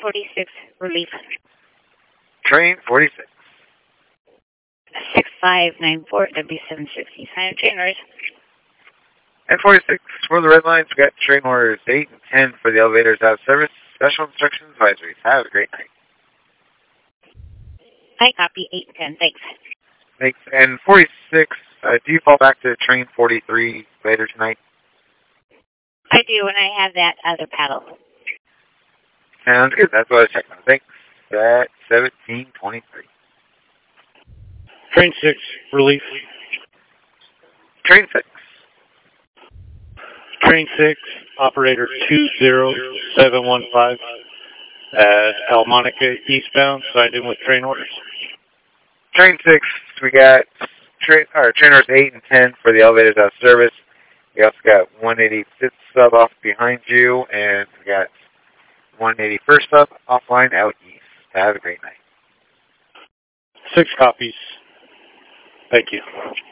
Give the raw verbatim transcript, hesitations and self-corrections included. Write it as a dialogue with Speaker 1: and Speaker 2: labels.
Speaker 1: forty-six, relief.
Speaker 2: Train forty-six.
Speaker 1: six five nine four, W seven sixty, sign of trainers.
Speaker 2: And forty-six, for the red lines, we got train orders eight and ten for the elevators out of service. Special instruction advisories. Have a great night.
Speaker 1: I copy eight and ten, thanks.
Speaker 2: Thanks. And forty-six, uh, do you fall back to train forty-three later tonight?
Speaker 1: I do, and I have that other paddle.
Speaker 2: Sounds good. That's what I was checking on. Thanks. At seventeen twenty-three.
Speaker 3: Train six, relief.
Speaker 2: Train six.
Speaker 3: Train six, operator two zero seven one five at Almonica eastbound, signed in with train orders.
Speaker 2: Train six, we got train, or trainers eight and ten for the elevators out of service. We also got one eighty-fifth sub off behind you, and we got one eighty-first sub offline out east. Have a great night.
Speaker 3: Six copies. Thank you.